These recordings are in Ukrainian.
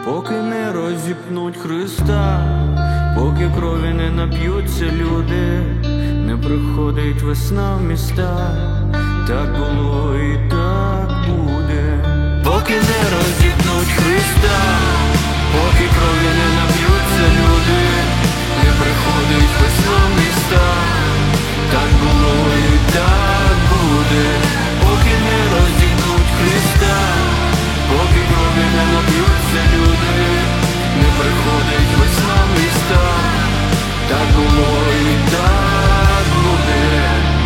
поки не розіпнуть Христа, поки крові не нап'ються люди, не приходить весна в міста. Так було і так буде. Поки не розіпнуть Христа, поки крові не нап'ються люди, не приходить весна в міста. Так було і так буде. Поки не розіпнуть Христа, поки крові не нап'ються люди, не приходить весна в міста. Так було і так буде.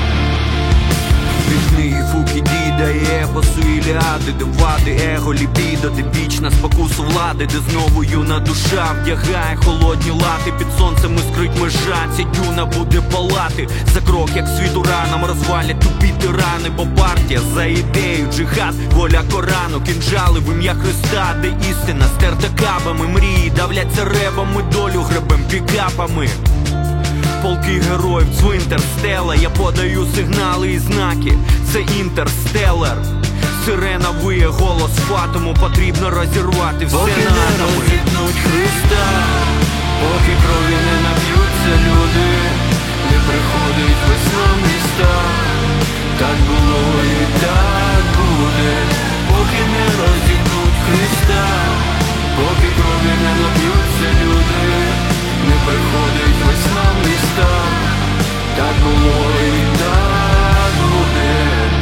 Від книги Фукідіда і епосу Іліади, де вади, его, лібідо, де вічна спокусу влади, де знову юна душа вдягає холодні лати. Під сонцем іскрить межа, ця дюна буде палати. За крок, як світу ранам розвалять тупі тирани. Бо партія за ідею, джихад, воля Корану, кінжали в ім'я Христа, де істина стерта кабами. Мрії давляться ребами, долю гребем пікапами. Полки героїв, цвинтар, стела, я подаю сигнали і знаки, це інтерстеллар. Сирена виє, голос фатуму, потрібно розірвати все на атоми. Поки не розіпнуть Христа, поки крові не нап'ються люди, не приходить весна в міста. Так було і так буде. Поки не розіпнуть Христа, поки крові не нап'ються люди, не приходить весна в міста. Так було і так буде.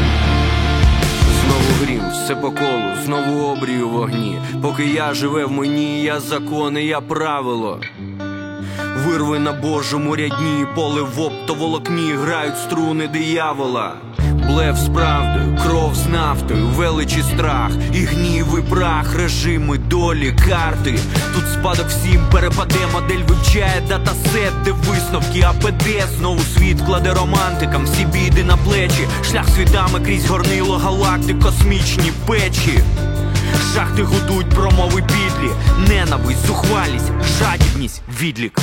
Знову грім, все по колу, знову обрію вогні. Поки я живе в мені, я закони, я правило. Вирви на Божому рядні, поле в оптоволокні, грають струни диявола. Блеф з правдою, кров з нафтою, величі страх і гнів і прах, режими, долі, карти. Тут спадок всім перепаде, модель вивчає датасет, де висновки АПД. Знову світ кладе романтикам всі біди на плечі. Шлях світами крізь горнило галактик, космічні печі. Шахти гудуть, промови підлі, ненависть, зухвалість, жадібність, відлік.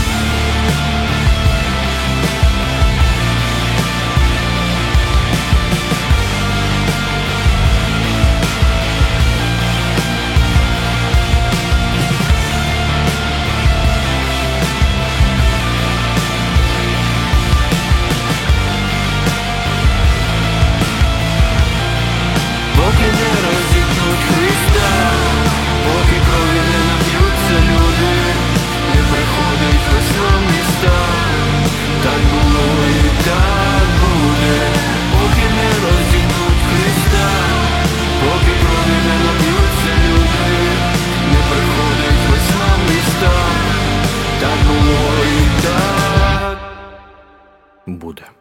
Поки не розіпнуть Христа, поки крові не нап'ються люди, не приходить весна в міста. Так було і так буде. Поки не розіпнуть Христа, поки крові не нап'ються люди, не приходить весна в міста. Так було і так буде.